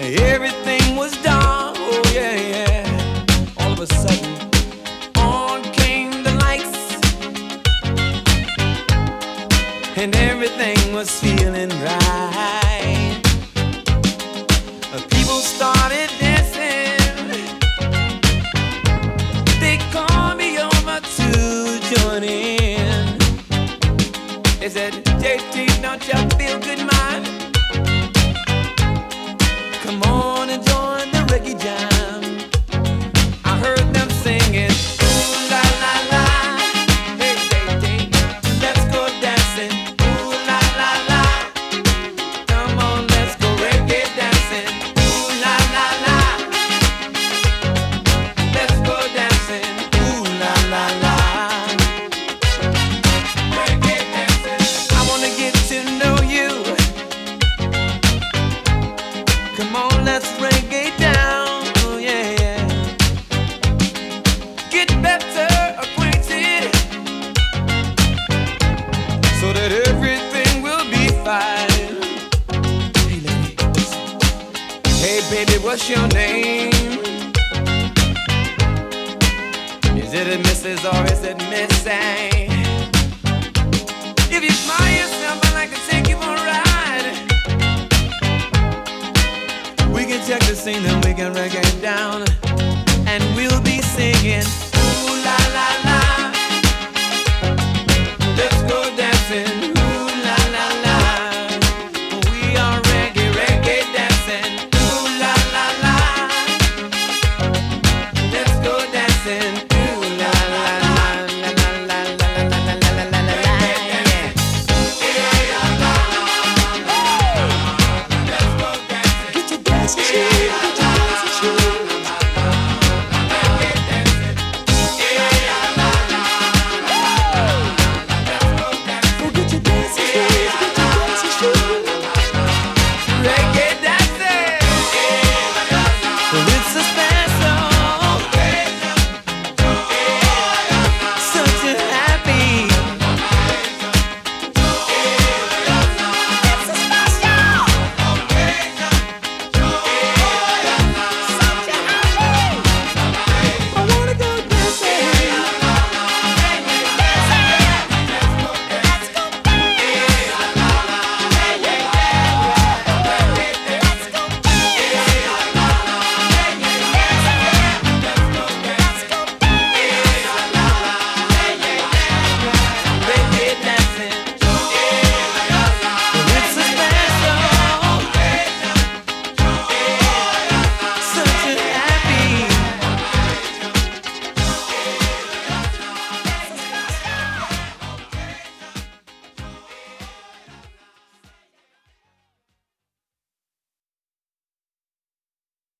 Everything was dark, oh yeah, yeah. All of a sudden, on came the lights, and everything was feeling right. People started dancing. They called me over to join in. They said, JT, don't you feel good, man? Come on and join the reggae jam. I heard them singing, ooh la la la. Hey, hey, hey, let's go dancing. Ooh la la la. Come on, let's go reggae dancing. Ooh la la la. Let's go dancing. Ooh la la la. Reggae dancing. I wanna get to know you. Come on, let's reggae down, oh yeah, yeah. Get better acquainted, so that everything will be fine. Hey lady, listen. Hey baby, what's your name? Is it a Mrs. or is it Miss A? If you smile yourself, I'd like to take you for a ride. We can check the scene and we can reggae down, and we'll be singing.